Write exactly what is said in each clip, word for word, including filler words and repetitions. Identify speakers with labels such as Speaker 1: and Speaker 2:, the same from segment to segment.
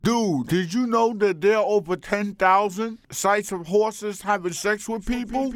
Speaker 1: Dude, did you know that there are over ten thousand sites of horses having sex with people?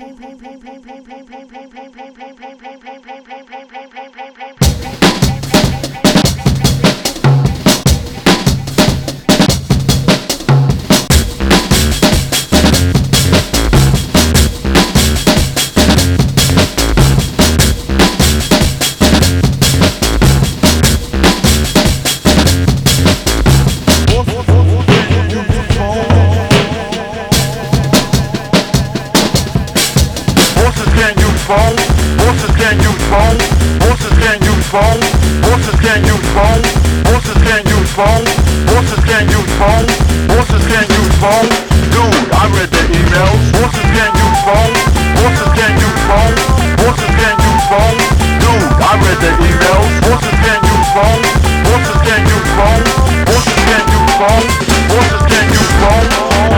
Speaker 2: Phone. Horses can use phone. Horses can use phone. Horses can use phone. Horses can use phone. Horses can use phone. Horses can use phone. Dude, I read the emails. Horses can use phone. Horses can use phone. Horses can use phone. Dude, I read the emails. Horses can use phone. Horses can use phone. Horses can use phone. Horses can use phone.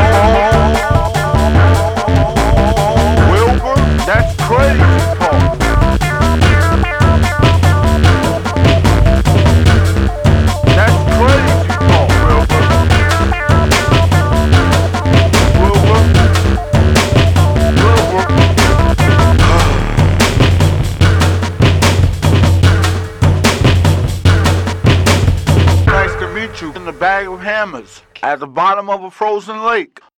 Speaker 1: Wilbur, that's crazy talk. That's crazy talk, Wilbur. Wilbur. Wilbur. Nice to meet you in the bag of hammers at the bottom of a frozen lake.